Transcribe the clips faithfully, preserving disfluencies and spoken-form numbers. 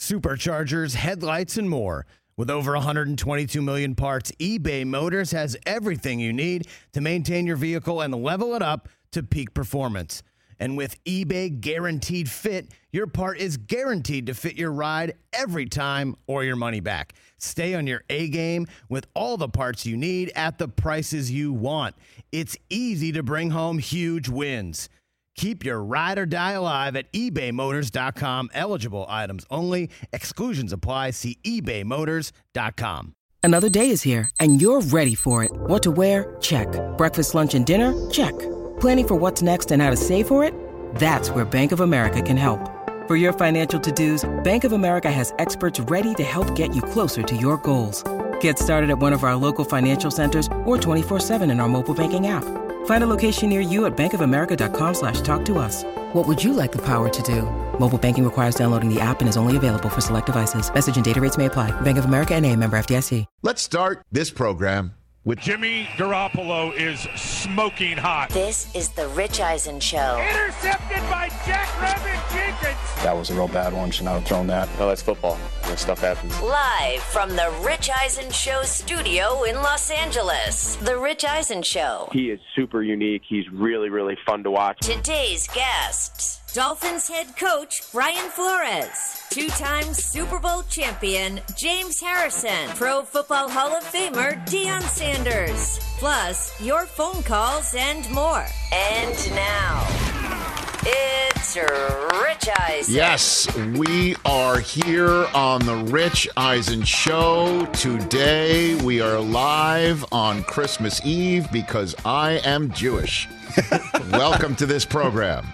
superchargers, headlights, and more. With over one hundred twenty-two million parts, eBay Motors has everything you need to maintain your vehicle and level it up to peak performance. And with eBay Guaranteed Fit, your part is guaranteed to fit your ride every time or your money back. Stay on your A game with all the parts you need at the prices you want. It's easy to bring home huge wins. Keep your ride or die alive at ebay motors dot com. Eligible items only. Exclusions apply. See ebay motors dot com. Another day is here, and you're ready for it. What to wear? Check. Breakfast, lunch, and dinner? Check. Planning for what's next and how to save for it? That's where Bank of America can help. For your financial to-dos, Bank of America has experts ready to help get you closer to your goals. Get started at one of our local financial centers or twenty-four seven in our mobile banking app. Find a location near you at bankofamerica.com slash talk to us. What would you like the power to do? Mobile banking requires downloading the app and is only available for select devices. Message and data rates may apply. Bank of America N A, member F D I C. Let's start this program with Jimmy Garoppolo is smoking hot. This is the Rich Eisen Show. Intercepted by Jack Rabbit Jenkins. That was a real bad one. Should not have thrown that. No, that's football. That stuff happens. Live from the Rich Eisen Show studio in Los Angeles. The Rich Eisen Show. He is super unique. He's really, really fun to watch. Today's guests. Dolphins head coach Brian Flores, two-time Super Bowl champion James Harrison, Pro Football Hall of Famer Deion Sanders, plus your phone calls and more. And now, it's Rich Eisen. Yes, we are here on the Rich Eisen Show. Today we are live on Christmas Eve because I am Jewish. Welcome to this program.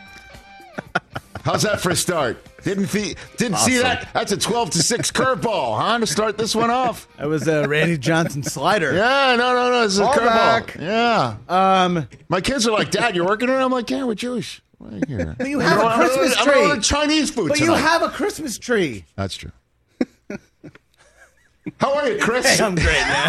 How's that for a start? Didn't see, didn't awesome. see that? That's a twelve to six curveball, huh? To start this one off. That was a Randy Johnson slider. Yeah, no, no, no. This is a curveball. Yeah. Um, My kids are like, Dad, you're working on it? I'm like, yeah, we're Jewish. Right here. But you have a Christmas I'm tree. I'm going to Chinese food But tonight. you have a Christmas tree. That's true. How are you, Chris? Hey, I'm great, man.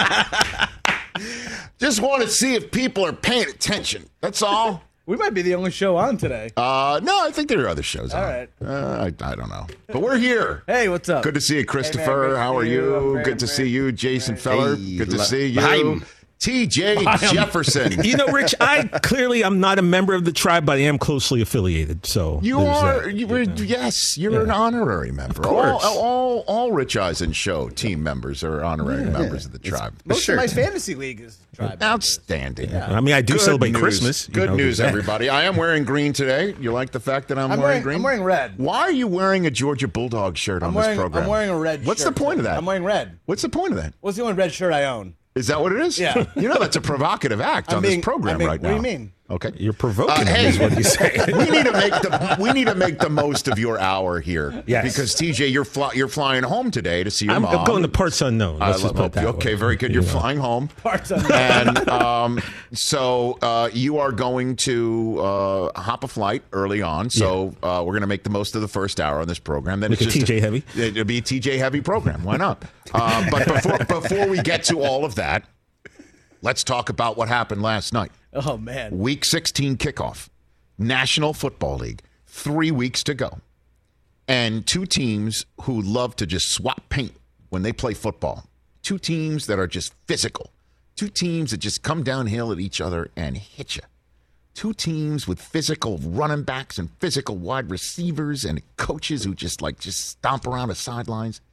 Just want to see if people are paying attention. That's all. We might be the only show on today. Uh, no, I think there are other shows All on. right. Uh, I, I don't know. But we're here. Hey, what's up? Good to see you, Christopher. Hey, man, good How to are see you? you. Good Man, to man. see you, Jason Feller. Hey, Good to le- see you. Hi. T J Jefferson. You know, Rich, I clearly I'm not a member of the tribe, but I am closely affiliated. So You are, you were, yes, you're Yeah. an honorary member. Of course. All, all, all Rich Eisen Show team members are honorary Yeah. members of the tribe. Most Sure. of my fantasy league is tribe. Outstanding. I mean, I do Good celebrate news. Christmas. you Good know, news, there's that. everybody. I am wearing green today. You like the fact that I'm, I'm wearing, wearing, green? I'm wearing red. Why are you wearing a Georgia Bulldog shirt on I'm this wearing, program? I'm wearing a red What's shirt. the point of that? I'm wearing red. What's the point of that? What's the only red shirt I own? Is that what it is? Yeah. You know that's a provocative act I'm on being- this program I'm being- right what now. do you mean? Okay. You're provoking Uh, him, hey, is what you say. we need to make the we need to make the most of your hour here. Yes. Because T J, you're fly, you're flying home today to see your I'm mom. going to parts unknown. I Let's just love- put it that okay, way. very good. You You're know. flying home. Parts unknown. And um, so uh, you are going to uh, hop a flight early on. So uh, we're going to make the most of the first hour on this program. Then Make it's it just T J a- heavy. It'll be a T J heavy program. Why not? Uh, but before before we get to all of that, let's talk about what happened last night. Oh, man. Week sixteen kickoff, National Football League, three weeks to go. And two teams who love to just swap paint when they play football. Two teams that are just physical. Two teams that just come downhill at each other and hit you. Two teams with physical running backs and physical wide receivers and coaches who just like just stomp around the sidelines.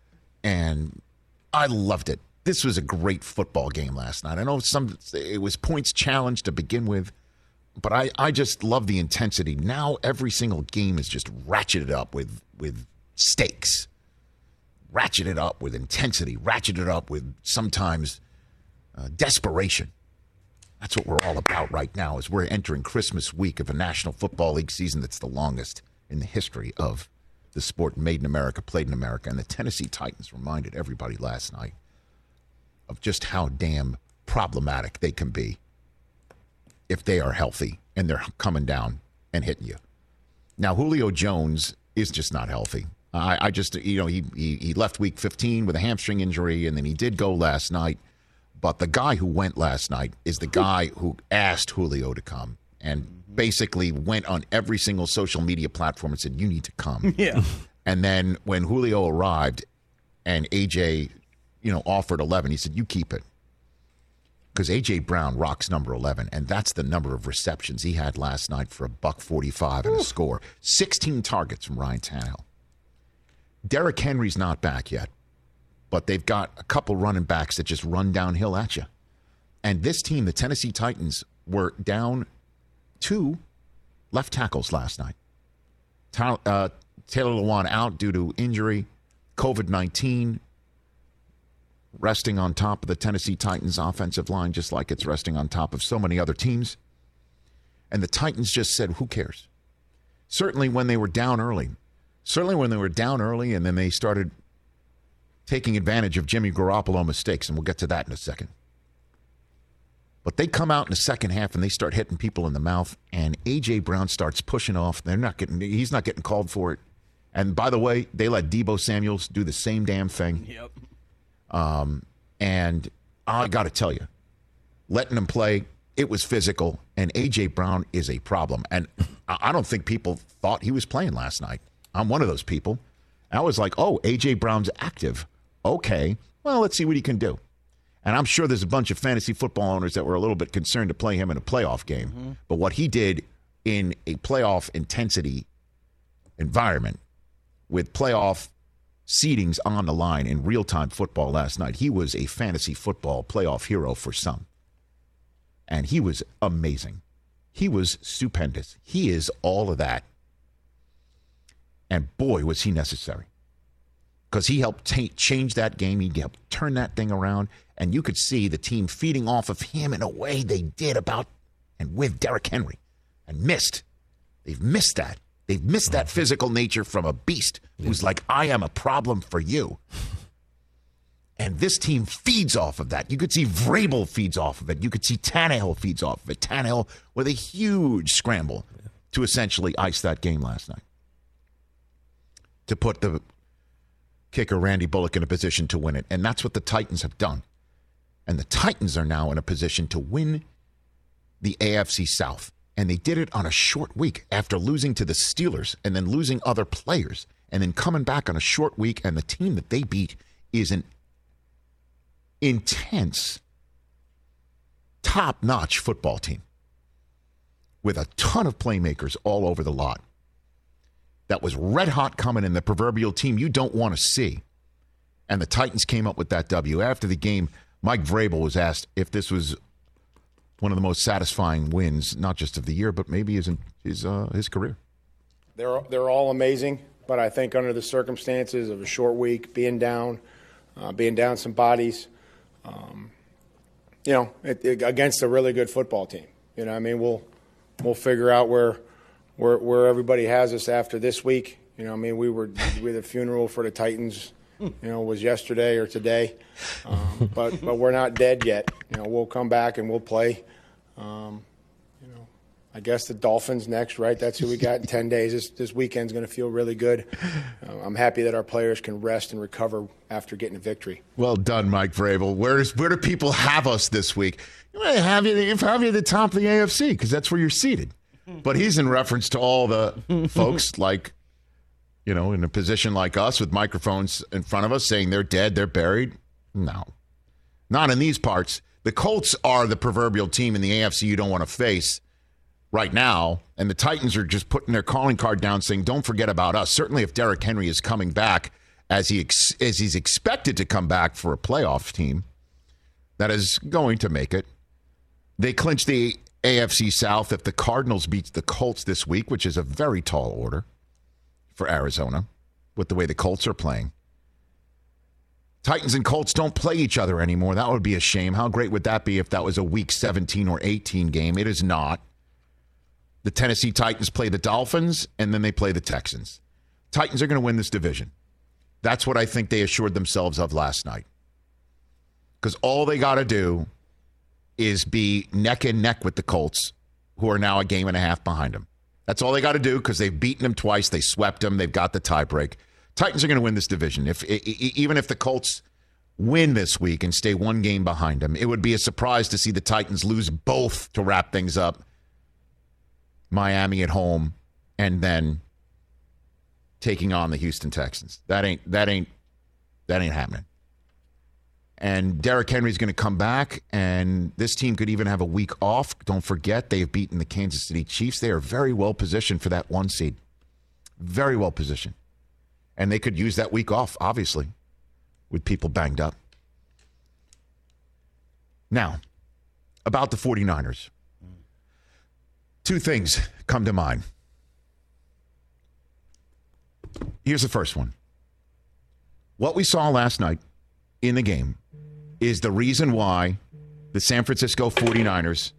And I loved it. This was a great football game last night. I know some it was points challenged to begin with, but I, I just love the intensity. Now every single game is just ratcheted up with with stakes, ratcheted up with intensity, ratcheted up with sometimes uh, desperation. That's what we're all about right now as we're entering Christmas week of a National Football League season that's the longest in the history of the sport made in America, played in America. And the Tennessee Titans reminded everybody last night of just how damn problematic they can be if they are healthy and they're coming down and hitting you. Now, Julio Jones is just not healthy. I, I just, you know, he, he he left week fifteen with a hamstring injury, and then he did go last night. But the guy who went last night is the guy who asked Julio to come and basically went on every single social media platform and said, you need to come. Yeah. And then when Julio arrived and A J, you know, offered eleven, he said, you keep it. Because A J. Brown rocks number eleven, and that's the number of receptions he had last night for a buck forty-five and a score. sixteen targets from Ryan Tannehill. Derrick Henry's not back yet, but they've got a couple running backs that just run downhill at you. And this team, the Tennessee Titans, were down two left tackles last night. Ta- uh, Taylor Lewan out due to injury, covid nineteen. Resting on top of the Tennessee Titans offensive line, just like it's resting on top of so many other teams. And the Titans just said, who cares? Certainly when they were down early. Certainly when they were down early and then they started taking advantage of Jimmy Garoppolo mistakes, and we'll get to that in a second. But they come out in the second half and they start hitting people in the mouth, and A J. Brown starts pushing off. They're not getting, he's not getting called for it. And by the way, they let Deebo Samuels do the same damn thing. Yep. Um, and I got to tell you, letting him play, it was physical, and A J. Brown is a problem. And I don't think people thought he was playing last night. I'm one of those people. I was like, oh, A J. Brown's active. Okay, well, let's see what he can do. And I'm sure there's a bunch of fantasy football owners that were a little bit concerned to play him in a playoff game. Mm-hmm. But what he did in a playoff intensity environment with playoff seedings on the line in real-time football last night, he was a fantasy football playoff hero for some. And he was amazing. He was stupendous. He is all of that. And boy, was he necessary. Because he helped t- change that game. He helped turn that thing around. And you could see the team feeding off of him in a way they did about and with Derrick Henry. And missed. They've missed that. They've missed that physical nature from a beast who's like, I am a problem for you. And this team feeds off of that. You could see Vrabel feeds off of it. You could see Tannehill feeds off of it. Tannehill with a huge scramble to essentially ice that game last night. To put the kicker, Randy Bullock, in a position to win it. And that's what the Titans have done. And the Titans are now in a position to win the A F C South. And they did it on a short week after losing to the Steelers and then losing other players and then coming back on a short week. And the team that they beat is an intense, top-notch football team with a ton of playmakers all over the lot. That was red hot coming in, the proverbial team you don't want to see. And the Titans came up with that W. After the game, Mike Vrabel was asked if this was one of the most satisfying wins, not just of the year, but maybe his his uh, his career. They're they're all amazing, but I think under the circumstances of a short week, being down, uh, being down some bodies, um, you know, it, it, against a really good football team. You know, I mean, we'll we'll figure out where where where everybody has us after this week. You know, I mean, we were with a funeral for the Titans. You know, was yesterday or today, um, but but we're not dead yet. You know, we'll come back and we'll play. Um, you know, I guess the Dolphins next, right? That's who we got in ten days. This this weekend's going to feel really good. Uh, I'm happy that our players can rest and recover after getting a victory. Well done, Mike Vrabel. Where's where do people have us this week? You might have you have you at the top of the A F C because that's where you're seated. But he's in reference to all the folks like, you know, in a position like us with microphones in front of us saying they're dead, they're buried. No, not in these parts. The Colts are the proverbial team in the A F C you don't want to face right now. And the Titans are just putting their calling card down saying, don't forget about us. Certainly if Derrick Henry is coming back as he ex- as he's expected to come back for a playoff team that is going to make it. They clinch the A F C South if the Cardinals beat the Colts this week, which is a very tall order for Arizona with the way the Colts are playing. Titans and Colts don't play each other anymore. That would be a shame. How great would that be if that was a week seventeen or eighteen game? It is not. The Tennessee Titans play the Dolphins, and then they play the Texans. Titans are going to win this division. That's what I think they assured themselves of last night. Because all they got to do is be neck and neck with the Colts, who are now a game and a half behind them. That's all they got to do because they've beaten them twice. They swept them. They've got the tiebreak. Titans are going to win this division. If even if the Colts win this week and stay one game behind them, it would be a surprise to see the Titans lose both to wrap things up. Miami at home, and then taking on the Houston Texans. That ain't that ain't that ain't happening. And Derrick Henry's going to come back, and this team could even have a week off. Don't forget, they've beaten the Kansas City Chiefs. They are very well positioned for that one seed. Very well positioned. And they could use that week off, obviously, with people banged up. Now, about the 49ers. Two things come to mind. Here's the first one. What we saw last night in the game is the reason why the San Francisco 49ers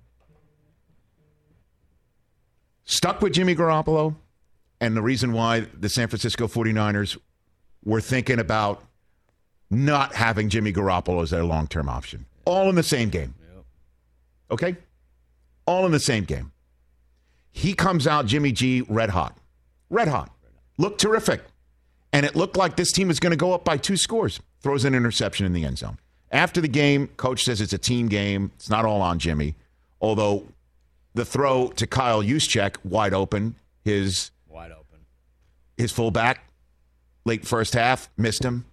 stuck with Jimmy Garoppolo, and the reason why the San Francisco 49ers were thinking about not having Jimmy Garoppolo as their long-term option. All in the same game. Okay? All in the same game. He comes out, Jimmy G, red hot. Red hot. Looked terrific. And it looked like this team was going to go up by two scores. Throws an interception in the end zone. After the game, coach says it's a team game. It's not all on Jimmy. Although the throw to Kyle Juszczyk, wide open, his wide open, his fullback, late first half, missed him.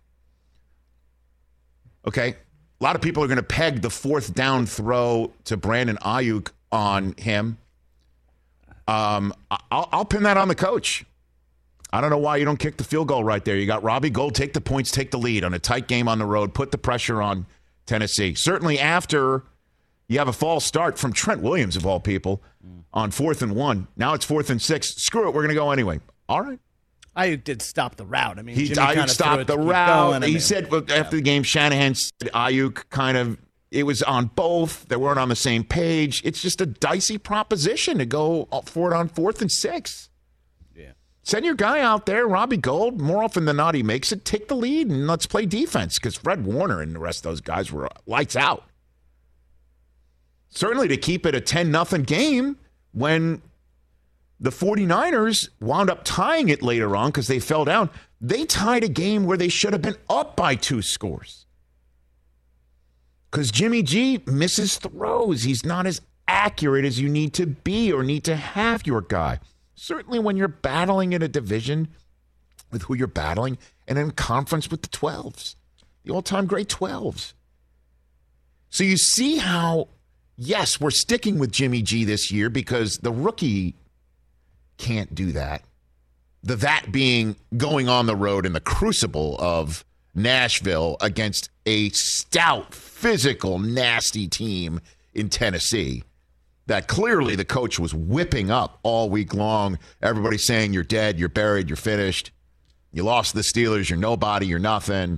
Okay. A lot of people are going to peg the fourth down throw to Brandon Ayuk on him. Um, I'll, I'll pin that on the coach. I don't know why you don't kick the field goal right there. You got Robbie Gould, take the points, take the lead on a tight game on the road, put the pressure on Tennessee. Certainly after you have a false start from Trent Williams, of all people, mm. on fourth and one. Now it's fourth and six. Screw it, we're going to go anyway. All right. Ayuk did stop the route. I mean, he Jimmy Ayuk stopped the route. Going, he I mean, said well, yeah. after the game, Shanahan said Ayuk kind of, it was on both. They weren't on the same page. It's just a dicey proposition to go for it on fourth and six. Send your guy out there, Robbie Gould. More often than not, he makes it. Take the lead and let's play defense because Fred Warner and the rest of those guys were lights out. Certainly to keep it a ten nothing game when the 49ers wound up tying it later on because they fell down. They tied a game where they should have been up by two scores. Because Jimmy G misses throws. He's not as accurate as you need to be or need to have your guy. Certainly when you're battling in a division with who you're battling and in conference with the twelves, the all-time great twelves. So you see how, yes, we're sticking with Jimmy G this year because the rookie can't do that. The that being going on the road in the crucible of Nashville against a stout, physical, nasty team in Tennessee that clearly the coach was whipping up all week long. Everybody saying you're dead, you're buried, you're finished. You lost to the Steelers, you're nobody, you're nothing.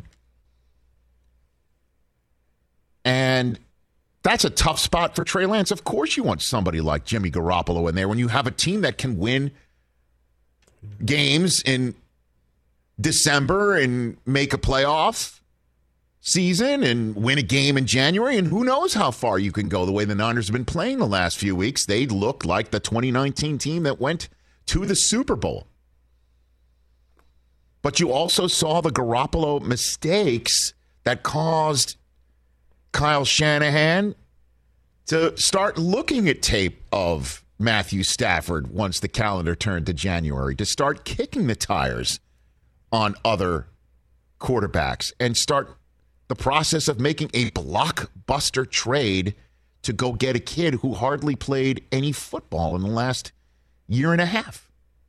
And that's a tough spot for Trey Lance. Of course you want somebody like Jimmy Garoppolo in there when you have a team that can win games in December and make a playoff season and win a game in January, and who knows how far you can go. The way the Niners have been playing the last few weeks, they look like the twenty nineteen team that went to the Super Bowl. But you also saw the Garoppolo mistakes that caused Kyle Shanahan to start looking at tape of Matthew Stafford once the calendar turned to January, to start kicking the tires on other quarterbacks and start the process of making a blockbuster trade to go get a kid who hardly played any football in the last year and a half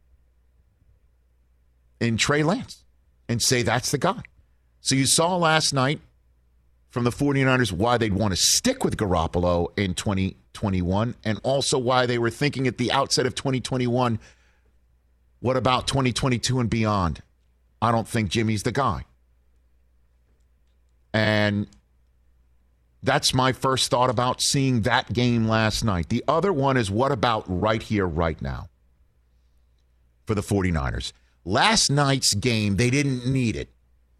in Trey Lance and say that's the guy. So you saw last night from the 49ers why they'd want to stick with Garoppolo in twenty twenty-one and also why they were thinking at the outset of twenty twenty-one, what about twenty twenty-two and beyond? I don't think Jimmy's the guy. And that's my first thought about seeing that game last night. The other one is what about right here, right now for the 49ers? Last night's game, they didn't need it.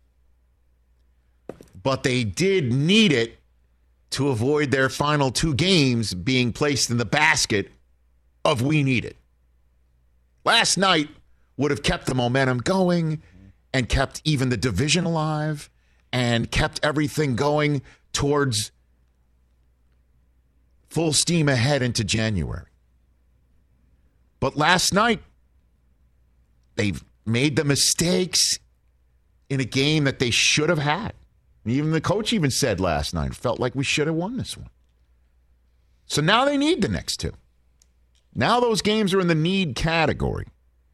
But they did need it to avoid their final two games being placed in the basket of we need it. Last night would have kept the momentum going and kept even the division alive and kept everything going towards full steam ahead into January. But last night, they made the mistakes in a game that they should have had. Even the coach even said last night, felt like we should have won this one. So now they need the next two. Now those games are in the need category.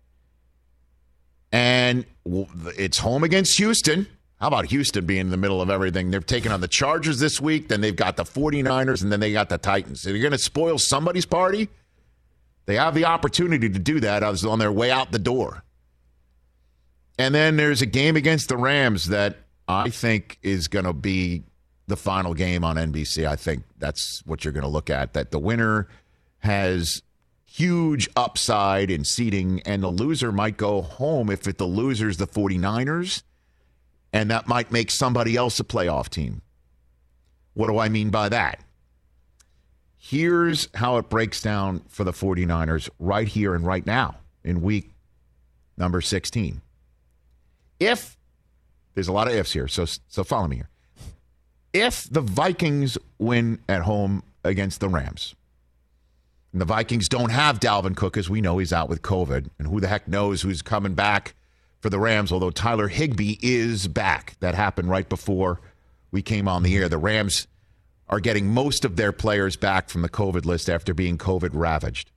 And it's home against Houston. How about Houston being in the middle of everything? They're taking on the Chargers this week, then they've got the forty-niners, and then they got the Titans. So you're going to spoil somebody's party? They have the opportunity to do that on their way out the door. And then there's a game against the Rams that I think is going to be the final game on N B C. I think that's what you're going to look at, that the winner has huge upside in seeding, and the loser might go home if it, the loser's the forty-niners, and that might make somebody else a playoff team. What do I mean by that? Here's how it breaks down for the forty-niners right here and right now in week number sixteen. If, there's a lot of ifs here, so so follow me here. If the Vikings win at home against the Rams, and the Vikings don't have Dalvin Cook, as we know he's out with COVID, and who the heck knows who's coming back for the Rams, although Tyler Higbee is back. That happened right before we came on the air. The Rams are getting most of their players back from the COVID list after being COVID ravaged.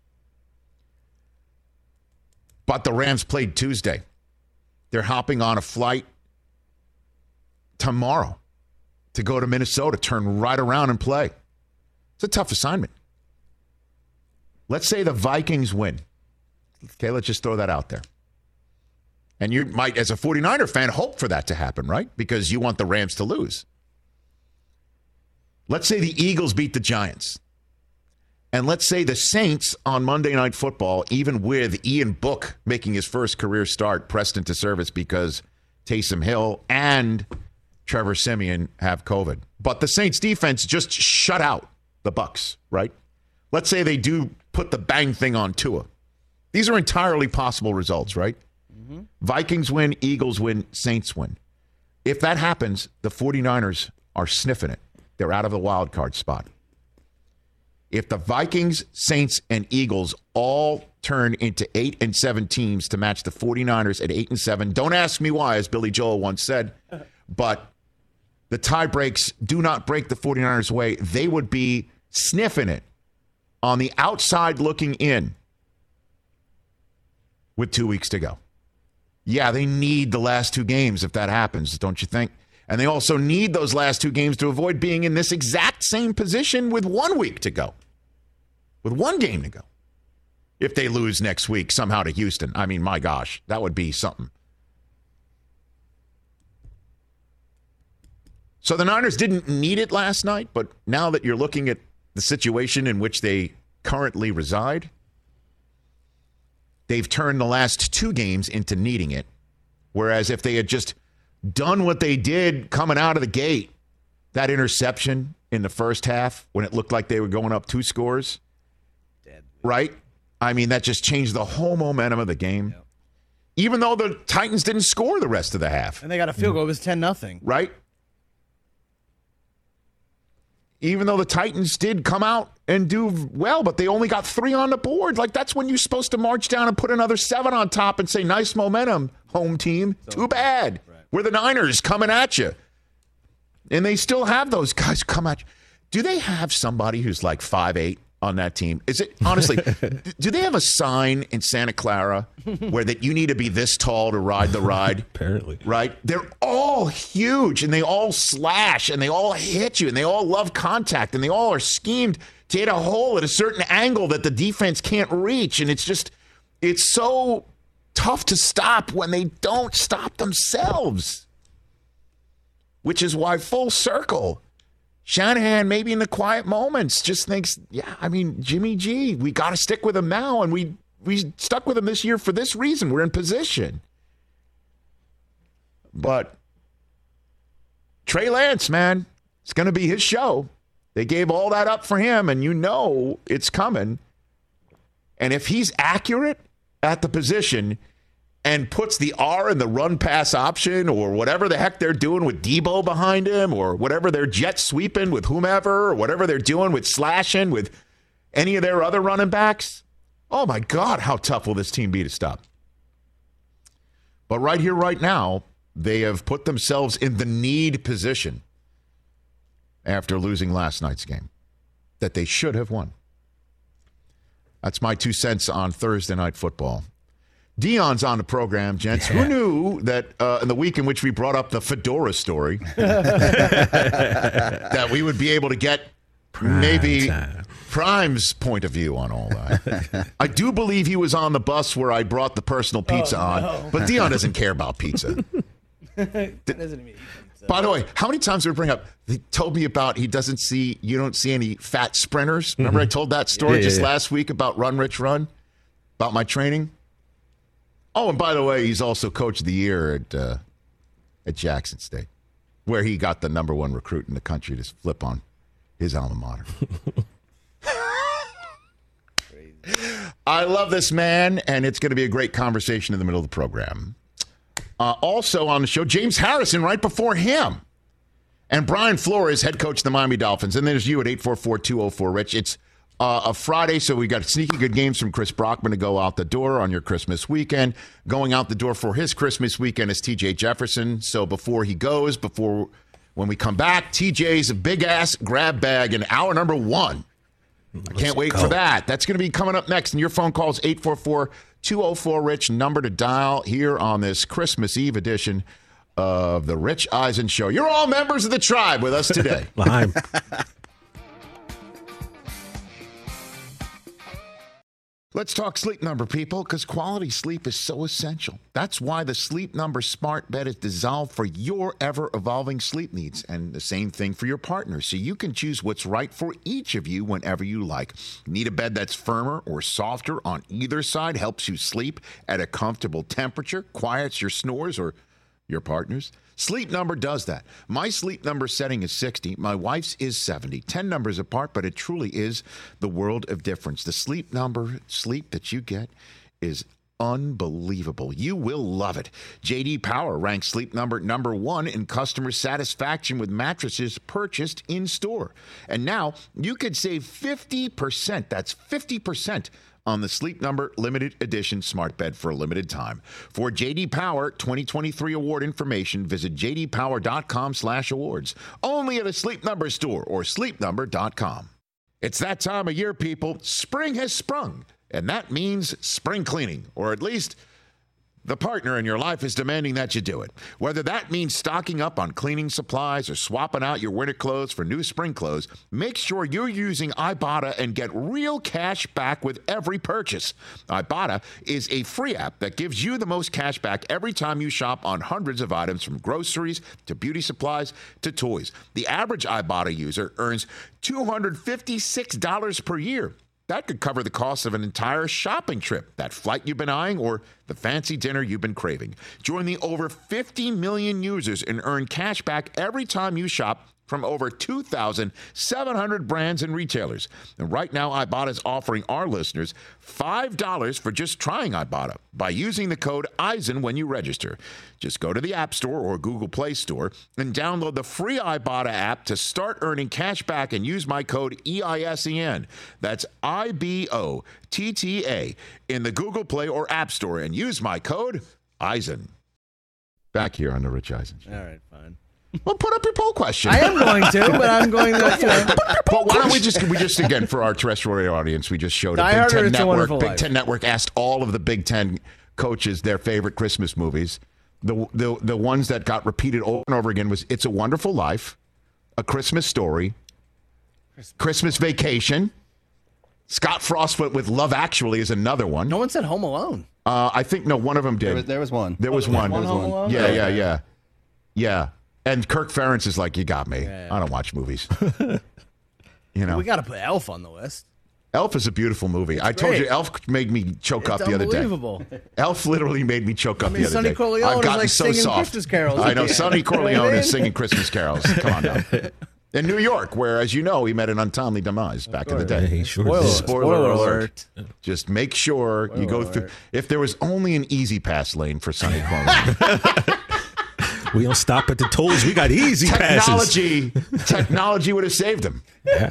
But the Rams played Tuesday. They're hopping on a flight tomorrow to go to Minnesota, turn right around and play. It's a tough assignment. Let's say the Vikings win. Okay, let's just throw that out there. And you might, as a forty-niner fan, hope for that to happen, right? Because you want the Rams to lose. Let's say the Eagles beat the Giants. And let's say the Saints on Monday Night Football, even with Ian Book making his first career start, pressed into service because Taysom Hill and Trevor Siemian have COVID. But the Saints defense just shut out the Bucs, right? Let's say they do put the bang thing on Tua. These are entirely possible results, right? Mm-hmm. Vikings win, Eagles win, Saints win. If that happens, the forty-niners are sniffing it. They're out of the wild card spot. If the Vikings, Saints, and Eagles all turn into eight and seven teams to match the forty-niners at eight and seven, don't ask me why, as Billy Joel once said, but the tie breaks do not break the forty-niners away. They would be sniffing it on the outside looking in with two weeks to go. Yeah, they need the last two games if that happens, don't you think? And they also need those last two games to avoid being in this exact same position with one week to go. With one game to go. If they lose next week somehow to Houston. I mean, my gosh, that would be something. So the Niners didn't need it last night, but now that you're looking at the situation in which they currently reside, they've turned the last two games into needing it. Whereas if they had just done what they did coming out of the gate, that interception in the first half when it looked like they were going up two scores, Deadly. Right? I mean, that just changed the whole momentum of the game. Yep. Even though the Titans didn't score the rest of the half. And they got a field goal. It was ten nothing. Right? Even though the Titans did come out and do well, but they only got three on the board. Like, that's when you're supposed to march down and put another seven on top and say, nice momentum, home team. So, too bad. Right. We're the Niners coming at you. And they still have those guys come at you. Do they have somebody who's like five eight on that team? Is it, honestly, do they have a sign in Santa Clara where that you need to be this tall to ride the ride? Apparently. Right? They're all huge, and they all slash, and they all hit you, and they all love contact, and they all are schemed to hit a hole at a certain angle that the defense can't reach. And it's just, it's so tough to stop when they don't stop themselves. Which is why, full circle, Shanahan, maybe in the quiet moments, just thinks, yeah, I mean, Jimmy G, we got to stick with him now, and we we stuck with him this year for this reason. We're in position. But Trey Lance, man, it's going to be his show. They gave all that up for him, and you know it's coming. And if he's accurate at the position and puts the R in the run-pass option or whatever the heck they're doing with Debo behind him or whatever they're jet sweeping with whomever or whatever they're doing with slashing with any of their other running backs, oh, my God, how tough will this team be to stop? But right here, right now, they have put themselves in the need position after losing last night's game that they should have won. That's my two cents on Thursday Night Football. Dion's on the program, gents. Yeah. Who knew that uh, in the week in which we brought up the Fedora story that we would be able to get Prime maybe time. Prime's point of view on all that. I do believe he was on the bus where I brought the personal pizza oh, no. on, but Dion doesn't care about pizza. doesn't even eat pizza. By the way, how many times did we bring up, he told me about he doesn't see, you don't see any fat sprinters. Remember mm-hmm. I told that story yeah, just yeah, yeah. last week about Run Rich Run, about my training? Oh, and by the way, he's also coach of the year at uh, at Jackson State, where he got the number one recruit in the country to flip on his alma mater. I love this man, and it's going to be a great conversation in the middle of the program. Uh, also on the show, James Harrison right before him. And Brian Flores, head coach of the Miami Dolphins. And there's you at eight four four, two oh four, Rich. It's uh, a Friday, so we got sneaky good games from Chris Brockman to go out the door on your Christmas weekend. Going out the door for his Christmas weekend is T J Jefferson. So before he goes, before when we come back, T J's big-ass grab bag in hour number one. I can't wait for that. That's going to be coming up next. And your phone call is eight four four, two oh four, Rich, number to dial here on this Christmas Eve edition of the Rich Eisen Show. You're all members of the tribe with us today. Lime. Let's talk Sleep Number, people, because quality sleep is so essential. That's why the Sleep Number smart bed is designed for your ever-evolving sleep needs, and the same thing for your partner, so you can choose what's right for each of you whenever you like. Need a bed that's firmer or softer on either side, helps you sleep at a comfortable temperature, quiets your snores or your partner's? Sleep Number does that. My Sleep Number setting is sixty. My wife's is seventy. ten numbers apart, but it truly is the world of difference. The Sleep Number sleep that you get is unbelievable. You will love it. J D Power ranks Sleep Number number one in customer satisfaction with mattresses purchased in store. And now you could save fifty percent. That's fifty percent on the Sleep Number limited edition smart bed for a limited time. For J D Power twenty twenty-three award information, visit j d power dot com slash awards. Only at a Sleep Number store or sleep number dot com. It's that time of year, people. Spring has sprung, and that means spring cleaning, or at least the partner in your life is demanding that you do it. Whether that means stocking up on cleaning supplies or swapping out your winter clothes for new spring clothes, make sure you're using Ibotta and get real cash back with every purchase. Ibotta is a free app that gives you the most cash back every time you shop on hundreds of items, from groceries to beauty supplies to toys. The average Ibotta user earns two hundred fifty-six dollars per year. That could cover the cost of an entire shopping trip, that flight you've been eyeing, or the fancy dinner you've been craving. Join the over fifty million users and earn cash back every time you shop from over two thousand seven hundred brands and retailers. And right now, Ibotta is offering our listeners five dollars for just trying Ibotta by using the code Eisen when you register. Just go to the App Store or Google Play Store and download the free Ibotta app to start earning cash back and use my code E I S E N. That's I B O T T A in the Google Play or App Store, and use my code Eisen. Back here on the Rich Eisen Show. All right, fine. Well, put up your poll question. I am going to, but I'm going to. You know. But why don't we just we just again for our terrestrial radio audience, we just showed a Die Big Ten It's Network. a Big life. Ten Network asked all of the Big Ten coaches their favorite Christmas movies. The the the ones that got repeated over and over again was "It's a Wonderful Life," "A Christmas Story," Christmas, Christmas Vacation. Scott Frost went with "Love Actually" is another one. No one said Home Alone. Uh, I think no, one of them did. There was, there was one. There was oh, one. one. Home Alone? Yeah, yeah, yeah, yeah. And Kirk Ferentz is like, you got me. Yeah, yeah. I don't watch movies. You know, we got to put Elf on the list. Elf is a beautiful movie. It's I told great. you, Elf made me choke It's up the other day. unbelievable. Elf literally made me choke up I mean, the other Sonny day. Corleone I've is gotten like so singing soft. Christmas carols. I know Sonny You know what I Corleone mean? is singing Christmas carols. Come on now. In New York, where, as you know, he met an untimely demise back in the day. Yeah, he sure Spoiler, did. Spoiler, spoiler alert. alert. Just make sure Spoiler you go alert. through. If there was only an easy pass lane for Sonny Corleone. We don't stop at the tolls. We got easy passes. Technology, technology would have saved him. Yeah.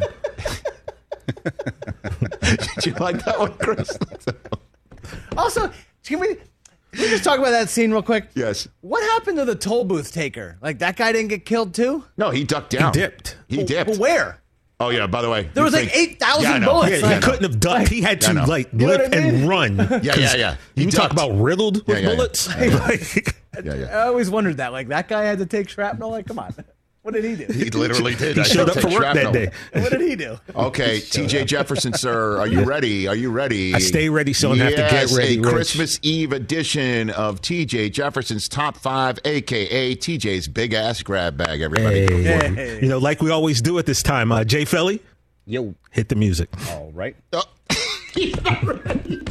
Did you like that one, Chris? Also, can we? Can we just talk about that scene real quick? Yes. What happened to the toll booth taker? Like, that guy didn't get killed too? No, he ducked down. He dipped. He dipped. But where? Oh, yeah, by the way. There was think, like eight thousand yeah, bullets. Yeah, like, he couldn't have ducked. He had to, Yeah, like, You know lift what I mean? and run. Yeah, yeah, yeah. He You talk ducked. about riddled with Yeah, yeah, yeah. bullets? Like, Yeah, yeah. I always wondered that. Like, that guy had to take shrapnel? Like, come on. What did he do? He literally did. he I showed should up for take work shrapnel. that day. What did he do? Okay, T J Jefferson, sir, are you ready? Are you ready? I stay ready so I don't have to get Yes, ready, a Rich. Christmas Eve edition of T J Jefferson's Top Five, a k a. T J's Big Ass Grab Bag, everybody. Hey. Hey. You know, like we always do at this time. Uh, Jay Felly, Yo. hit the music. All right. Oh. He's not ready.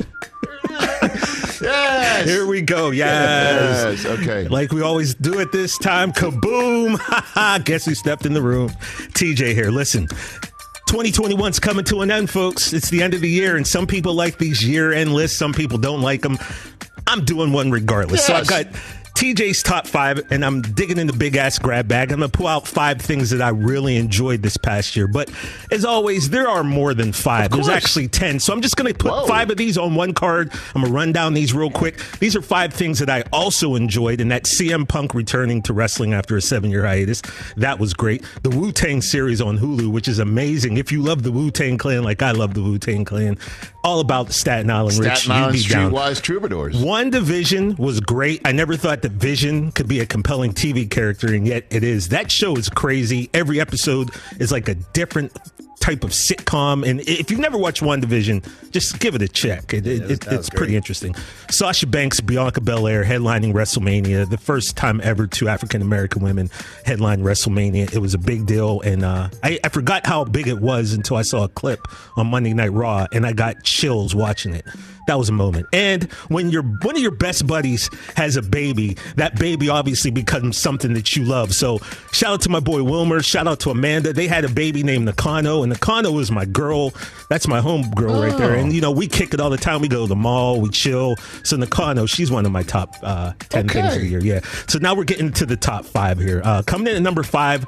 Yes. Here we go. Yes. Yes, okay. Like we always do at this time. Kaboom. Guess who stepped in the room? T J here. Listen. twenty twenty-one's coming to an end, folks. It's the end of the year, and some people like these year-end lists. Some people don't like them. I'm doing one regardless. Yes. So I've got T J's top five, and I'm digging in the big ass grab bag. I'm going to pull out five things that I really enjoyed this past year. But as always, there are more than five. There's actually ten. So I'm just going to put Whoa. five of these on one card. I'm going to run down these real quick. These are five things that I also enjoyed, and that's C M Punk returning to wrestling after a seven-year hiatus. That was great. The Wu-Tang series on Hulu, which is amazing. If you love the Wu-Tang Clan like I love the Wu-Tang Clan, all about Staten Island, Rich. Staten Island you'd be down. Streetwise Troubadours. One Division was great. I never thought that Vision could be a compelling T V character, and yet it is. That show is crazy. Every episode is like a different type of sitcom, and if you've never watched One Division, just give it a check. It, it, it, it's pretty interesting. Sasha Banks, Bianca Belair headlining WrestleMania, the first time ever two African American women headline WrestleMania. It was a big deal, and uh, I, I forgot how big it was until I saw a clip on Monday Night Raw, and I got chills watching it. That was a moment. And when your one of your best buddies has a baby, that baby obviously becomes something that you love. So shout out to my boy Wilmer. Shout out to Amanda. They had a baby named Nakano, and Nakano is my girl. That's my home girl oh. right there. And, you know, we kick it all the time. We go to the mall. We chill. So Nakano, she's one of my top uh, ten okay. things of the year. Yeah. So now we're getting to the top five here. Uh, coming in at number five,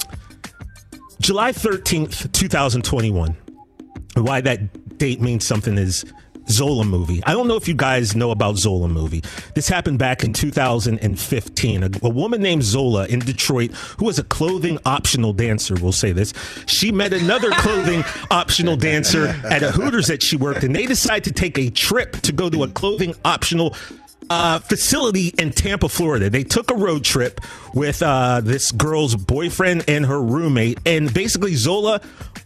July thirteenth, twenty twenty-one. Why that date means something is Zola movie. I don't know if you guys know about Zola movie. This happened back in two thousand fifteen. A, a woman named Zola in Detroit, who was a clothing optional dancer, we'll say this. She met another clothing optional dancer at a Hooters that she worked in. They decided to take a trip to go to a clothing optional Uh, facility in Tampa, Florida. They took a road trip with uh, this girl's boyfriend and her roommate. And basically, Zola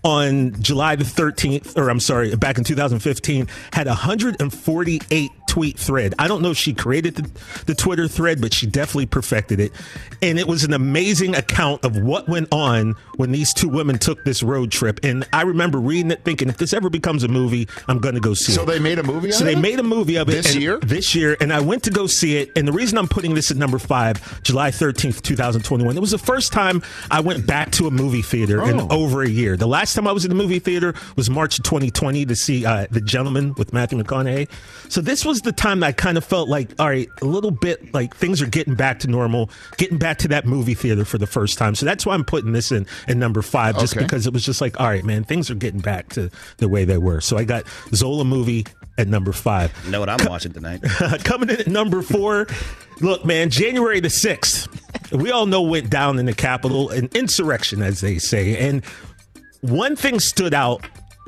on July the thirteenth, or I'm sorry, back in two thousand fifteen, had one hundred forty-eight tweet thread. I don't know if she created the, the Twitter thread, but she definitely perfected it. And it was an amazing account of what went on when these two women took this road trip. And I remember reading it thinking, if this ever becomes a movie, I'm going to go see so it. So they made a movie of so it? So they made a movie of it. This year? This year. And I went to go see it. And the reason I'm putting this at number five, July thirteenth, twenty twenty-one, it was the first time I went back to a movie theater oh. in over a year. The last time I was in the movie theater was March of twenty twenty to see uh, The Gentleman with Matthew McConaughey. So this was the time that I kind of felt like, all right, a little bit like things are getting back to normal, getting back to that movie theater for the first time. So that's why I'm putting this in in number five, just okay. because it was just like, all right, man, things are getting back to the way they were. So I got Zola movie at number five. You know what I'm Co- watching tonight? Coming in at number four, look, man, January the sixth, we all know went down in the Capitol, an insurrection, as they say. And one thing stood out,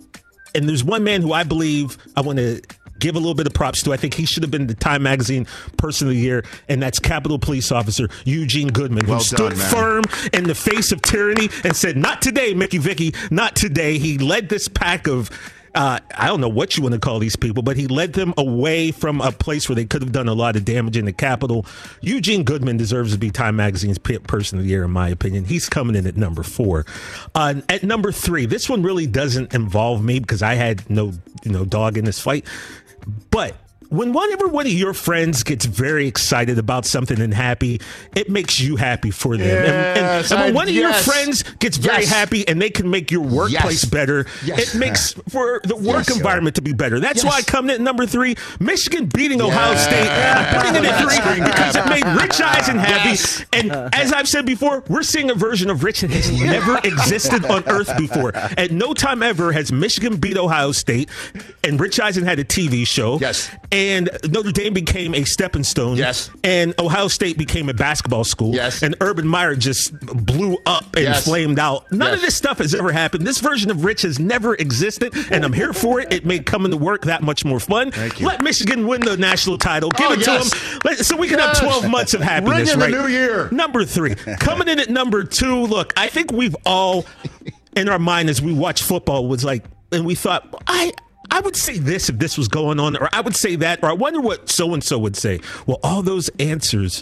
and there's one man who I believe I want to give a little bit of props to. I think he should have been the Time Magazine Person of the Year, and that's Capitol Police Officer Eugene Goodman, who well stood done, man. firm in the face of tyranny and said, not today, Mickey Vicky, not today. He led this pack of Uh, I don't know what you want to call these people, but he led them away from a place where they could have done a lot of damage in the Capitol. Eugene Goodman deserves to be Time Magazine's Person of the Year, in my opinion. He's coming in at number four. Uh, at number three, this one really doesn't involve me because I had no, you know, dog in this fight. But when whenever one of your friends gets very excited about something and happy, it makes you happy for them. Yes, and, and, and when one of yes. your friends gets very yes. happy and they can make your workplace yes. better, yes. it makes for the work yes, environment to be better. That's yes. why I come in at number three. Michigan beating Ohio yes. State. I'm putting it at three because it made Rich Eisen happy. Yes. And as I've said before, we're seeing a version of Rich that has never existed on Earth before. At no time ever has Michigan beat Ohio State, and Rich Eisen had a T V show. Yes. and Notre Dame became a stepping stone. Yes. And Ohio State became a basketball school. Yes. And Urban Meyer just blew up and Yes. flamed out. None Yes. of this stuff has ever happened. This version of Rich has never existed, and I'm here for it. It made coming to work that much more fun. Thank you. Let Michigan win the national title. Give Oh, it yes. to them Let- so we can Yes. have twelve months of happiness. Ring in the right? new year. Number three. Coming in at number two, look, I think we've all, in our mind as we watch football, was like, and we thought, I I would say this if this was going on, or I would say that, or I wonder what so-and-so would say. Well, all those answers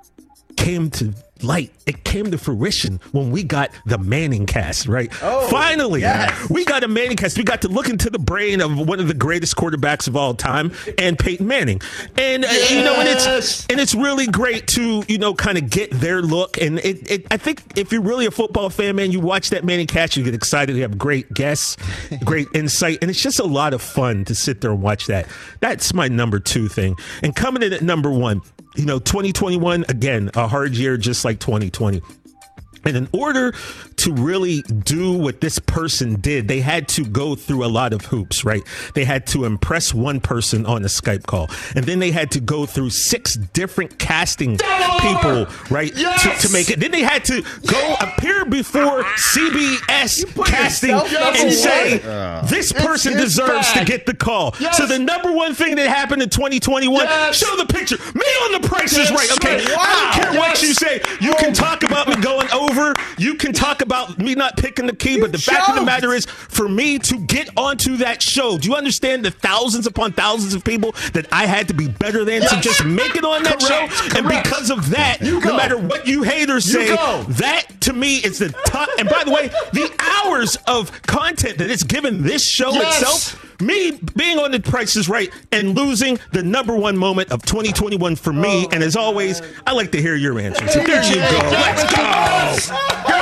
came to light. It came to fruition when we got the Manning cast, right? Oh, Finally, yes. we got a Manning cast. We got to look into the brain of one of the greatest quarterbacks of all time, and Peyton Manning. And uh, you know, and it's and it's really great to you know kind of get their look. And it, it, I think if you're really a football fan, man, you watch that Manning cast, you get excited. You have great guests, great insight, and it's just a lot of fun to sit there and watch that. That's my number two thing. And coming in at number one. You know, twenty twenty-one, again, a hard year just like twenty twenty. And in order to really do what this person did, they had to go through a lot of hoops, right? They had to impress one person on a Skype call. And then they had to go through six different casting people, right? Yes! To, to make it. Then they had to go appear before C B S casting yourself and number say, one. this person It's his deserves bag. to get the call. Yes! So the number one thing that happened in twenty twenty-one, Yes! show the picture. Me on the Price is That's Right. Okay, right. I don't care Wow. what you say. You can talk about me going over. You can talk about me not picking the key, but the fact of the choked. matter is, for me to get onto that show, do you understand the thousands upon thousands of people that I had to be better than to Yes. just make it on that Correct. show? And Correct. because of that, You no go. matter what you haters You say, go. that to me is the top. And by the way, the hours of content that it's given this show Yes. itself, me being on The Price is Right and losing the number one moment of twenty twenty-one for me. And as always, I like to hear your answers. So there you go. Let's go.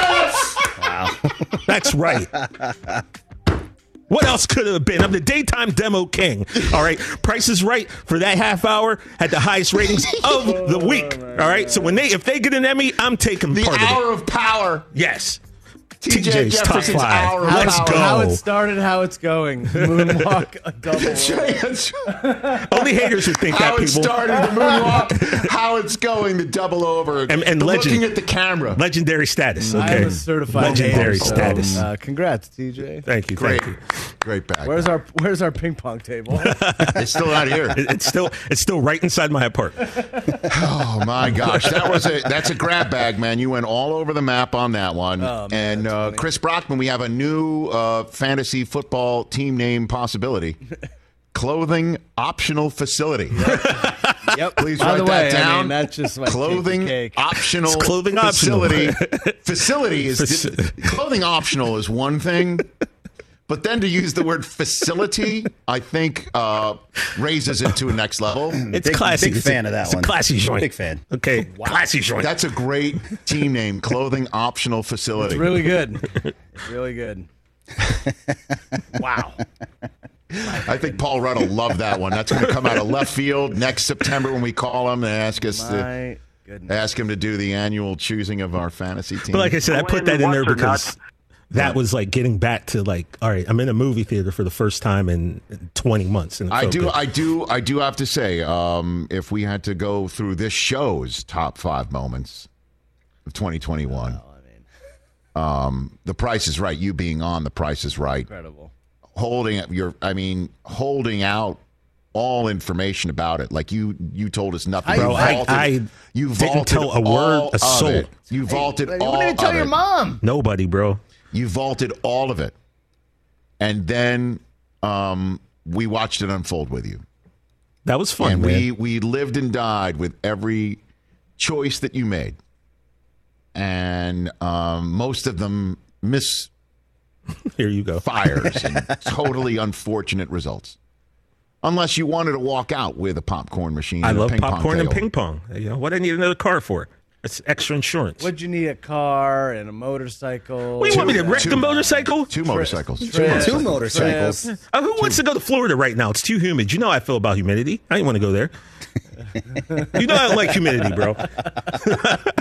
Wow. That's right. What else could it have been? I'm the daytime demo king. All right. Price is Right for that half hour had the highest ratings of the week. All right. So when they if they get an Emmy, I'm taking The part of it. hour of power. Yes. T J T J's top Jefferson's five. hour of Let's power. go. How it started, how it's going. Moonwalk, a double. Only haters would think How that, it people. started, the moonwalk, how it's going, the double over, And- and the legend. looking at the camera. Legendary status. I Okay. am a certified Legendary hater, so, status. Uh, congrats, T J. Thank you. Great, Thank you. great bag. Where's our Where's our ping pong table? It's still out here. It- It's still it's still right inside my apartment. Oh my gosh, that was a that's a grab bag, man. You went all over the map on that one. Oh, man, and that's uh, funny. Chris Brockman, we have a new uh, fantasy football team name possibility: clothing optional facility. Yep. Please By write the that way, down. I mean, that's just like Clothing cake. optional It's clothing optional. facility. Facility is Faci- clothing optional is one thing. But then to use the word facility, I think uh, raises it to a next level. It's Big- classy. big It's a- fan of that it's one. a classy joint. Big fan. Okay. Classy joint. That's a great team name, clothing optional facility. It's really good. Really good. Wow. I think Paul Rudd will love that one. That's going to come out of left field next September when we call him and ask us to My goodness. ask him to do the annual choosing of our fantasy team. But like I said, I Go put in that in there once or because that was like getting back to like, all right, I'm in a movie theater for the first time in twenty months. And it I felt do, good. I do, I do have to say, um, if we had to go through this show's top five moments of twenty twenty-one, um, The Price is Right. You being on The Price is Right, Incredible. holding up your, I mean, holding out all information about it. Like you, you told us nothing. Bro, you I- vaulted, I you didn't vaulted tell a word, all a of soul. it. You vaulted You all wouldn't even tell of your it. mom. Nobody, bro. You vaulted all of it, and then um, we watched it unfold with you. That was fun, and man. we we lived and died with every choice that you made, and um, most of them misfires Here you go. and totally unfortunate results. Unless you wanted to walk out with a popcorn machine. I and a love ping pong popcorn and table. ping pong. You know what? I need another car for. It's extra insurance. What'd you need? A car and a motorcycle? What do you want me to wreck Two- the motorcycle? Two motorcycles. Two Trip. motorcycles. Two motorcycles. Uh, who wants to go to Florida right now? It's too humid. You know how I feel about humidity. I didn't want to go there. You know I don't like humidity, bro. Who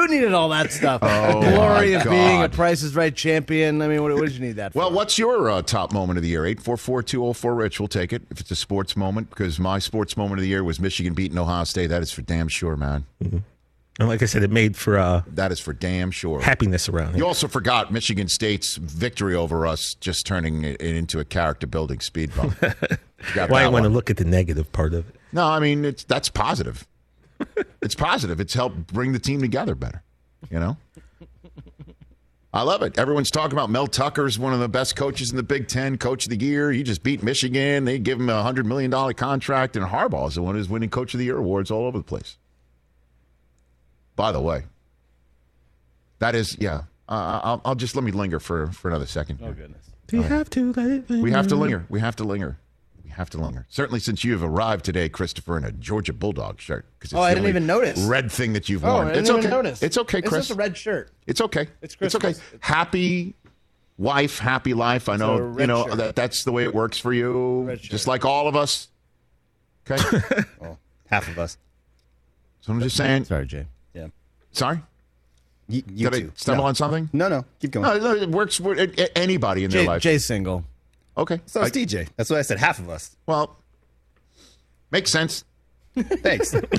Who needed all that stuff? Oh, the glory my of being a God. Price is Right champion. I mean, what, what did you need that for? Well, what's your uh, top moment of the year? eight four four, two oh four, Rich. We'll take it if it's a sports moment, because my sports moment of the year was Michigan beating Ohio State. That is for damn sure, man. Mm-hmm. And like I said, it made for uh, that is for damn sure happiness around here. You also forgot Michigan State's victory over us, just turning it into a character-building speed bump. Well, I want to look at the negative part of it. No, I mean, it's that's positive. It's positive. It's helped bring the team together better, you know? I love it. Everyone's talking about Mel Tucker's one of the best coaches in the Big Ten, coach of the year. He just beat Michigan. They give him a one hundred million dollars contract, and Harbaugh is the one who's winning coach of the year awards all over the place. By the way, that is, yeah, uh, I'll, I'll just let me linger for, for another second. Oh, goodness. Do you have to let it linger? We have to linger. We have to linger. We have to linger. Certainly since you have arrived today, Christopher, in a Georgia Bulldog shirt. It's Oh, I the didn't only even notice. Red thing that you've Oh, worn. I didn't it's even okay. notice. It's okay, Chris. It's just a red shirt. It's okay. It's It's okay. Christmas. Happy wife, happy life. I a know, red you know, shirt. that, that's the way it works for you. Red shirt. Just like all of us. Okay? Well, half of us. So I'm just saying. Sorry, Jay. Yeah. Sorry? Y- you Did too. I stumble no. on something? No, no. Keep going. No, no, it works for a- a- anybody in their Jay, life. Jay's single. Okay. So is I- T J. That's what I said. Half of us. Well, makes sense. Thanks. Got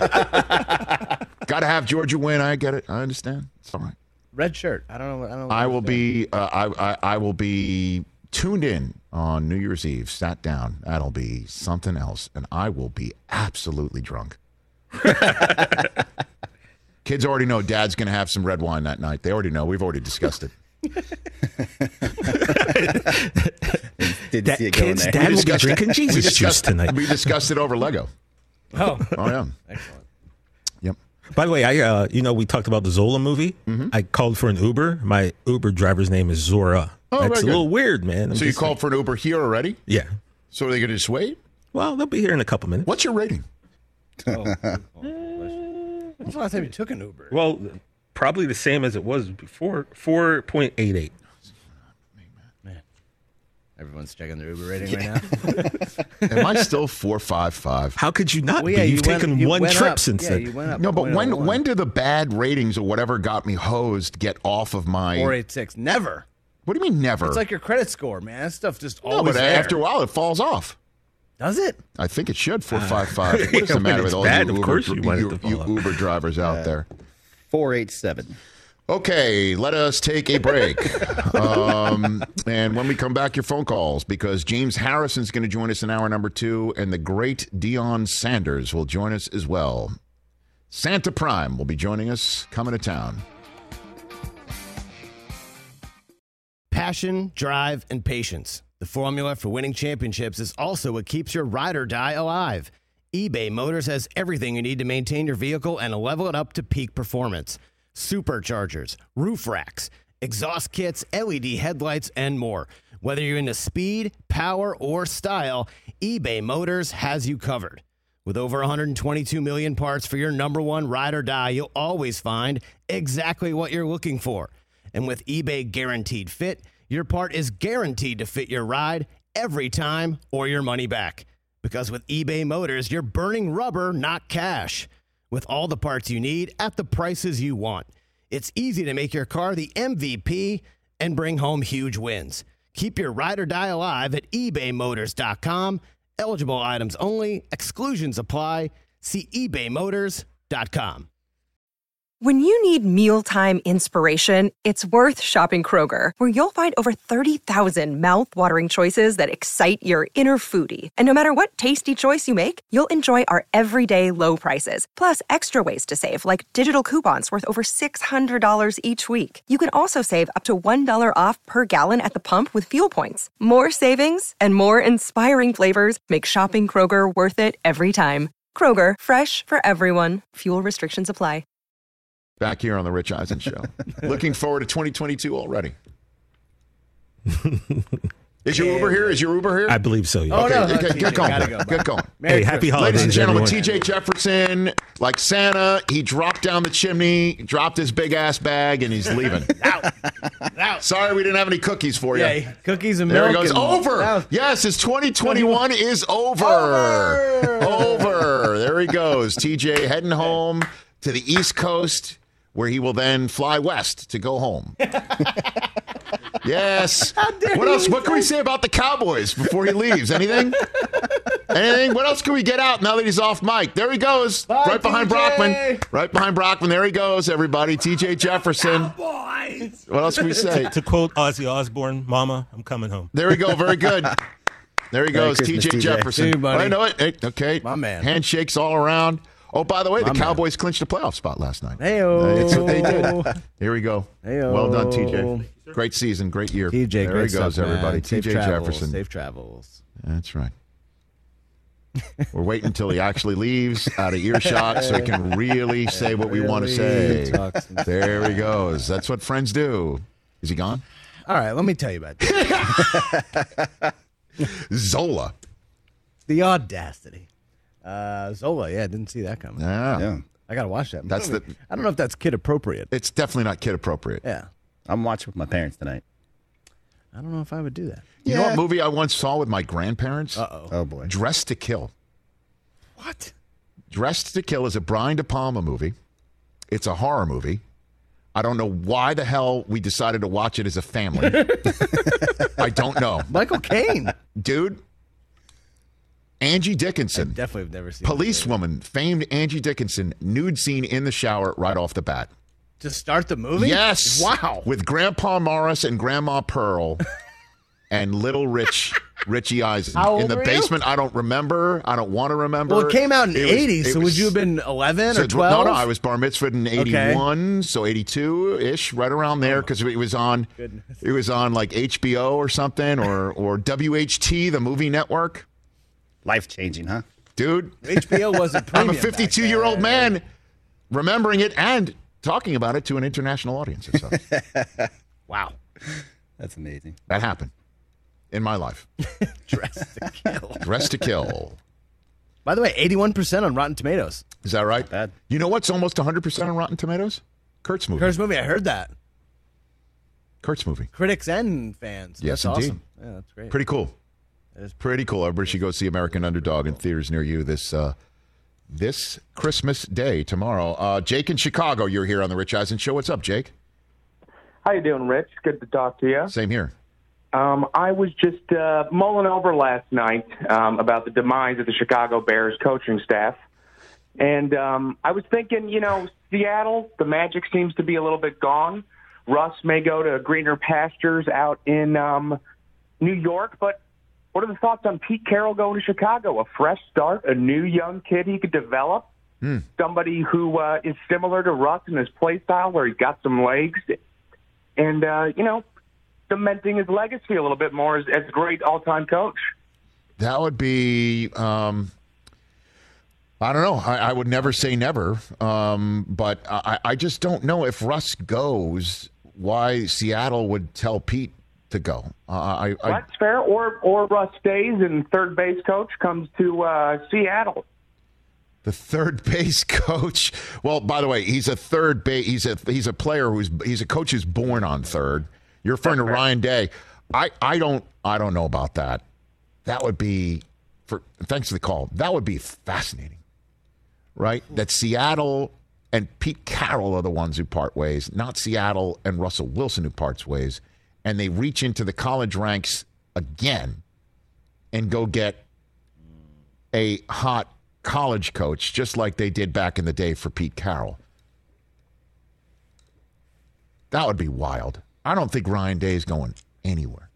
to have Georgia win. I get it. I understand. It's all right. Red shirt. I don't know. I don't know. what I he's will doing. be. Uh, I, I I will be tuned in on New Year's Eve. Sat down. That'll be something else, and I will be absolutely drunk. Kids already know Dad's going to have some red wine that night. They already know. We've already discussed it. Didn't That see it going kid's there. dad will be discussed it. drinking We Jesus juice discussed- tonight. We discussed it over Lego. Oh, Oh yeah. excellent. Yep. By the way, I uh, you know we talked about the Zola movie. Mm-hmm. I called for an Uber. My Uber driver's name is Zora. Oh, That's very a good. little weird, man. I'm So you just called like- for an Uber here already? Yeah. So are they going to just wait? Well, they'll be here in a couple minutes. What's your rating? Oh, when's the last time you took an Uber? Well, probably the same as it was before. Four point eight eight. Everyone's checking their Uber rating right now. Am I still four five five? How could you not Well, be? yeah, You've you went- taken you one went trip up. since yeah, then. you went up. No, but when zero point oh one. when do the bad ratings or whatever got me hosed get off of my? four eighty-six. Never. What do you mean never? It's like your credit score, man. That stuff just no, always but there. after a while it falls off. Does it? I think it should four five five. What is yeah, the matter when with it's all bad, you of Uber, course you want it you, to fall you off. Uber drivers out there? Four eight seven. Okay, let us take a break. um, and when we come back, your phone calls, because James Harrison's going to join us in hour number two, and the great Deion Sanders will join us as well. Santa Prime will be joining us, coming to town. Passion, drive, and patience. The formula for winning championships is also what keeps your ride or die alive. eBay Motors has everything you need to maintain your vehicle and level it up to peak performance. Superchargers, roof racks, exhaust kits, L E D headlights, and more. Whether you're into speed, power, or style, eBay Motors has you covered. With over one hundred twenty-two million parts for your number one ride or die, you'll always find exactly what you're looking for. And with eBay Guaranteed Fit, your part is guaranteed to fit your ride every time or your money back. Because with eBay Motors, you're burning rubber, not cash. With all the parts you need at the prices you want. It's easy to make your car the M V P and bring home huge wins. Keep your ride or die alive at ebay motors dot com. Eligible items only. Exclusions apply. See ebay motors dot com. When you need mealtime inspiration, it's worth shopping Kroger, where you'll find over thirty thousand mouth-watering choices that excite your inner foodie. And no matter what tasty choice you make, you'll enjoy our everyday low prices, plus extra ways to save, like digital coupons worth over six hundred dollars each week. You can also save up to one dollar off per gallon at the pump with fuel points. More savings and more inspiring flavors make shopping Kroger worth it every time. Kroger, fresh for everyone. Fuel restrictions apply. Back here on the Rich Eisen Show. Looking forward to twenty twenty-two already. Is your Uber here? Is your Uber here? I believe so. Yeah. Oh, Okay, no, get, no, get T J, going. gotta go. Get going. Merry Hey, happy Christmas. holidays, Ladies and gentlemen, everyone. T J Jefferson, like Santa, he dropped down the chimney, dropped his big ass bag, and he's leaving. Out. Out. Sorry, we didn't have any cookies for you. Yeah, cookies and There milk. he goes. and- Over. Out. Yes, his twenty twenty-one is over. Over. Over. There he goes. T J heading home to the East Coast, where he will then fly west to go home. Yes. What else? What can we say about the Cowboys before he leaves? Anything? Anything? What else can we get out now that he's off mic? There he goes. Bye, right behind T J. Brockman. Right behind Brockman. There he goes, everybody. T J Jefferson. Cowboys. What else can we say? To quote Ozzy Osbourne, Mama, I'm coming home. There we go. Very good. There he goes, Merry T J Christmas, T J. Jefferson. See you, buddy. I know it. Hey, okay. My man. Handshakes all around. Oh, by the way, My the man. Cowboys clinched a playoff spot last night. Hey-o. That's what they did. Here we go. Hey-o. Well done, T J. Great season, great year. T J, there great he goes, stuff, man. everybody. Safe T J travels, Jefferson. Safe travels. That's right. We're waiting until he actually leaves out of earshot so he can really say what we want to Really say. talk some There he goes. That's what friends do. Is he gone? All right, let me tell you about this. Zola. The audacity. Uh, Zola, yeah, didn't see that coming. Yeah. Yeah. I got to watch that. That's movie. the- I don't know if that's kid appropriate. It's definitely not kid appropriate. Yeah. I'm watching with my parents tonight. I don't know if I would do that. You know Yeah. what movie I once saw with my grandparents? Uh-oh. Oh, boy. Dressed to Kill. What? Dressed to Kill is a Brian De Palma movie. It's a horror movie. I don't know why the hell we decided to watch it as a family. I don't know. Michael Caine. Dude, Angie I Dickinson, definitely have never seen policewoman, famed Angie Dickinson, nude scene in the shower right off the bat. To start the movie? Yes. Wow. With Grandpa Morris and Grandma Pearl and little Rich, Richie Eisen. How old in the were you? basement, I don't remember. I don't want to remember. Well, it came out in It was- eighty, it so was- would you have been eleven so or twelve? No, no, I was bar mitzvahed in eighty-one, so eighty-two-ish, right around there, because it was on Goodness. it was on like H B O or something, or or W H T, the movie network. Life changing, huh? Dude, H B O wasn't I'm premium a back fifty-two-year-old then. man remembering it and talking about it to an international audience. And stuff. Wow. That's amazing. That happened in my life. Dressed to Kill. Dressed to Kill. By the way, eighty-one percent on Rotten Tomatoes. Is that right? Not bad. You know what's almost one hundred percent on Rotten Tomatoes? Kurt's movie. Kurt's movie, I heard that. Kurt's movie. Critics and fans. Yes, That's indeed. awesome. Yeah, that's great. Pretty cool. That is Pretty cool. Everybody should go see American Underdog in theaters near you this uh, this Christmas Day tomorrow. Uh, Jake in Chicago, you're here on the Rich Eisen Show. What's up, Jake? How you doing, Rich? Good to talk to you. Same here. Um, I was just uh, mulling over last night um, about the demise of the Chicago Bears coaching staff. And um, I was thinking, you know, Seattle, the magic seems to be a little bit gone. Russ may go to greener pastures out in um, New York. But what are the thoughts on Pete Carroll going to Chicago? A fresh start, a new young kid he could develop, Hmm. somebody who uh, is similar to Russ in his play style where he's got some legs. And, uh, you know, cementing his legacy a little bit more as, as a great all-time coach. That would be, um, I don't know. I, I would never say never, um, but I, I just don't know if Russ goes, why Seattle would tell Pete to go. Uh, I, I, That's fair. Or or Russ stays and third base coach comes to uh, Seattle. The third base coach. Well, by the way, he's a third base. He's a he's a player who's he's a coach who's born on third. You're referring to Ryan Day. I, I don't I don't know about that. That would be for thanks for the call. That would be fascinating, right? That Seattle and Pete Carroll are the ones who part ways, not Seattle and Russell Wilson who parts ways, and they reach into the college ranks again and go get a hot college coach, just like they did back in the day for Pete Carroll. That would be wild. I don't think Ryan Day is going anywhere.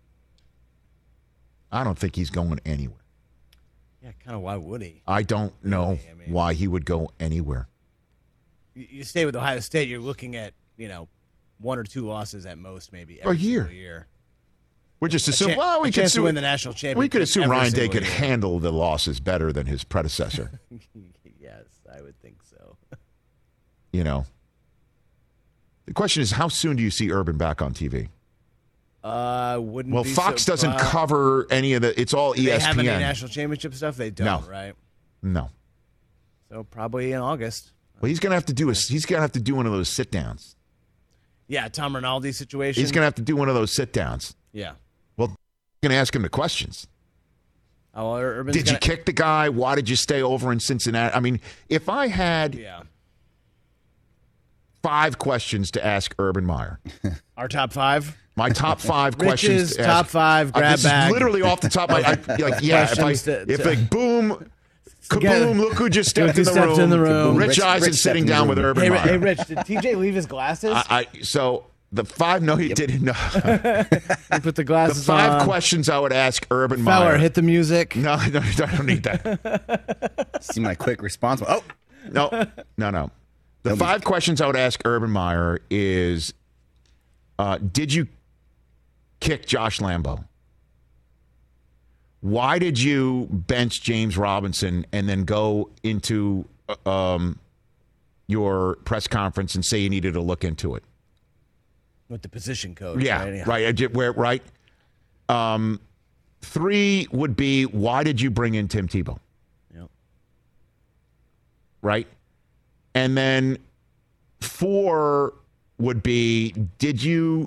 I don't think he's going anywhere. Yeah, kind of why would he? I don't know I mean- why he would go anywhere. You, you stay with Ohio State, you're looking at, you know, one or two losses at most maybe A every year. single year. We just A assume, chan- well, we a could chance to assume, win the national championship. we could assume every Ryan Day single could year. handle the losses better than his predecessor. Yes, I would think so. You know, the question is, how soon do you see Urban back on T V? Uh, wouldn't Well, be Fox so doesn't proud. cover any of the. It's all Do E they S have P any N. national championship stuff? They don't, No. right? No. So probably in August. Well, he's gonna have to do a. He's gonna have to do one of those sit downs. Yeah, Tom Rinaldi situation. He's gonna have to do one of those sit downs. Yeah. Well, gonna ask him the questions. Oh, well, Urban's Did gonna, you kick the guy? Why did you stay over in Cincinnati? I mean, if I had Yeah. five questions to ask Urban Meyer. Our top five? My top five Rich's questions. To top ask. five, grab uh, this bag. is literally off the top of my I, like, yeah, if, I, To, if to, like, boom, kaboom, look who just stepped, in the, stepped room. in the room. Rich, Rich- Eisen Rich sitting stepped in down the with room. Urban hey, Meyer. hey, Rich, did T J leave his glasses? I, I, so the five, no, he didn't. No. He put the The glasses five on. questions I would ask Urban Feller, Meyer. hit the music. No, no, I don't need that. See my quick response. Oh, No, no, no. The Tell me. five questions I would ask Urban Meyer is, uh, did you kick Josh Lambo? Why did you bench James Robinson and then go into uh, um, your press conference and say you needed to look into it? With the position coach. Yeah, right. right. I did- Where, right. Um, three would be, why did you bring in Tim Tebow? Yep. Right? And then four would be, did you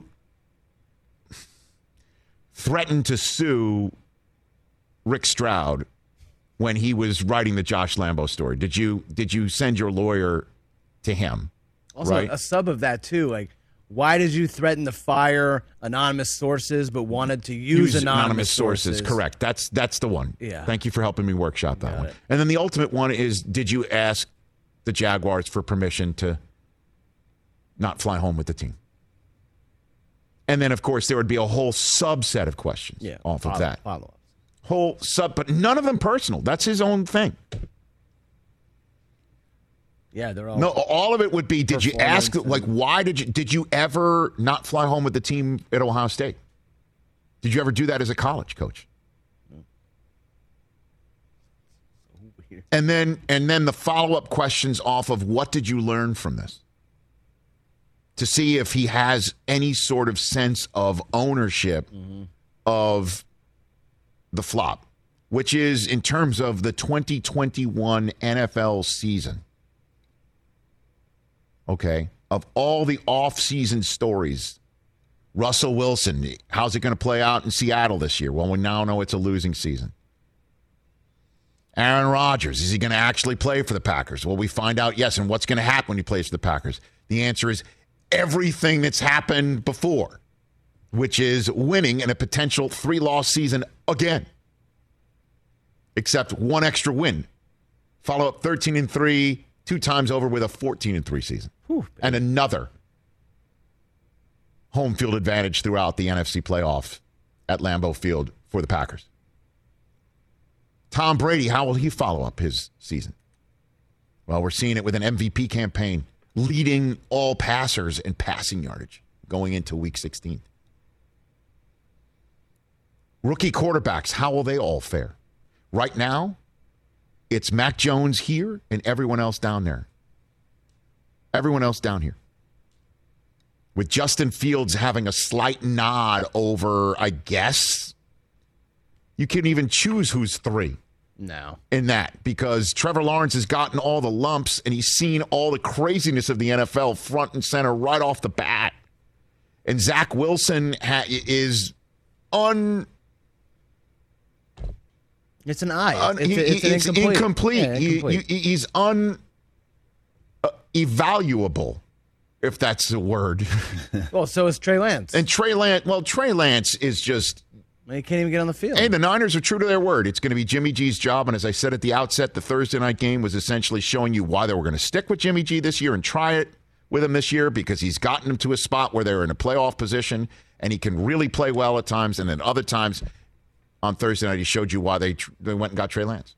threaten to sue Rick Stroud when he was writing the Josh Lambo story? Did you did you send your lawyer to him? Also, right? a sub of that, too. Like, why did you threaten to fire anonymous sources but wanted to use, anonymous, sources? Correct. That's that's the one. Yeah. Thank you for helping me workshop that Got one. it. And then the ultimate one is, did you ask the Jaguars for permission to not fly home with the team? And then, of course, there would be a whole subset of questions Yeah. off of follow- that. Follow-ups. Whole sub, but none of them personal. That's his own thing. Yeah, they're all. No, all of it would be, did you ask, Performance like, and- why did you, did you ever not fly home with the team at Ohio State? Did you ever do that as a college coach? And then, and then the follow-up questions off of, what did you learn from this? To see if he has any sort of sense of ownership Mm-hmm. of the flop, which is in terms of the twenty twenty-one N F L season. Okay, of all the off-season stories, Russell Wilson, how's it going to play out in Seattle this year? Well, we now know it's a losing season. Aaron Rodgers, is he going to actually play for the Packers? Well, we find out, yes. And what's going to happen when he plays for the Packers? The answer is everything that's happened before, which is winning in a potential three-loss season again, except one extra win. Follow up thirteen and three, two times over with a fourteen and three season. Whew, and another home field advantage throughout the N F C playoffs at Lambeau Field for the Packers. Tom Brady, how will he follow up his season? Well, we're seeing it with an M V P campaign, leading all passers in passing yardage going into week sixteen. Rookie quarterbacks, how will they all fare? Right now, it's Mac Jones here and everyone else down there. Everyone else down here. With Justin Fields having a slight nod over, I guess, you can even choose who's three. No. In that, because Trevor Lawrence has gotten all the lumps and he's seen all the craziness of the N F L front and center right off the bat. And Zach Wilson ha- is un. It's an I. un- it's, he- it's, an it's incomplete. incomplete. Yeah, He- incomplete. he- he's un. Uh, evaluable, if that's the word. Well, so is Trey Lance. And Trey Lance, well, Trey Lance is just. He can't even get on the field. Hey, the Niners are true to their word. It's going to be Jimmy G's job. And as I said at the outset, the Thursday night game was essentially showing you why they were going to stick with Jimmy G this year and try it with him this year, because he's gotten them to a spot where they're in a playoff position and he can really play well at times. And then other times on Thursday night, he showed you why they, tr- they went and got Trey Lance.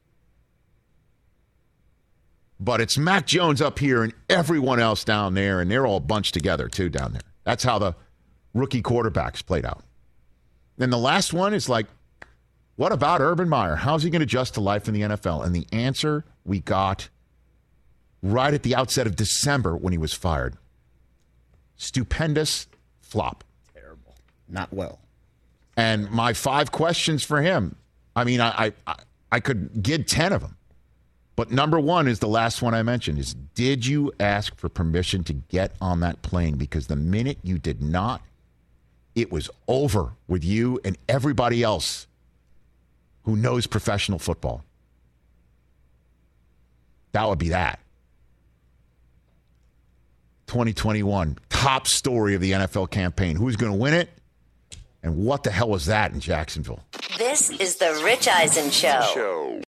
But it's Mac Jones up here and everyone else down there, and they're all bunched together, too, down there. That's how the rookie quarterbacks played out. Then the last one is like, what about Urban Meyer? How's he going to adjust to life in the N F L? And the answer we got right at the outset of December when he was fired. Stupendous flop. Terrible. Not well. And my five questions for him, I mean, I, I, I could get ten of them. But number one is the last one I mentioned, is did you ask for permission to get on that plane? Because the minute you did not, it was over with you and everybody else who knows professional football. That would be that. twenty twenty-one. Top story of the N F L campaign. Who's going to win it? And what the hell was that in Jacksonville? This is the Rich Eisen Show.